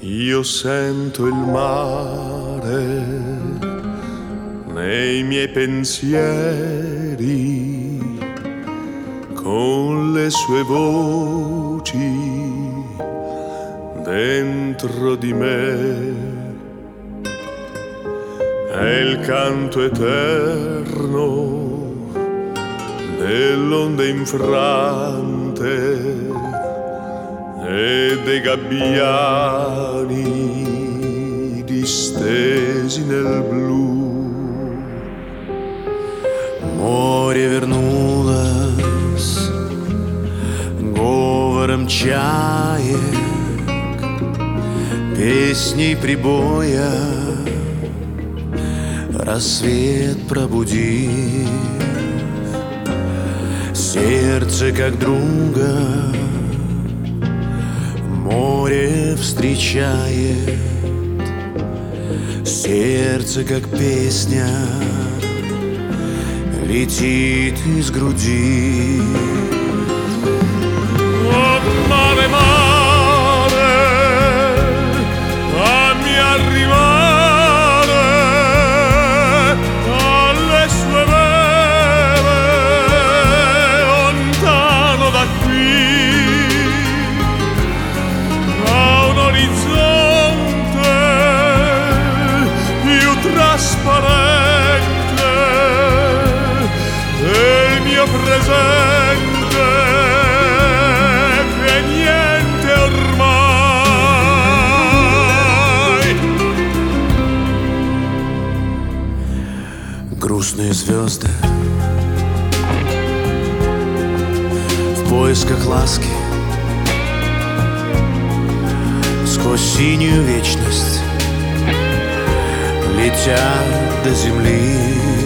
Io sento il mare nei miei pensieri, con le sue voci dentro di me. È il canto eterno dell'onde infrante e dei gabbiani distesi nel blu. Море вернулось говором чаек, песней прибоя рассвет пробудив. Сердце как друга море встречает, сердце как песня летит из груди. Mare, mare, fammi arrivare alle sue vele, lontano da qui, a un orizzonte più trasparente del mio presente, che niente ormai. Грустные звезды в поисках ласки сквозь синюю вечность летят до земли.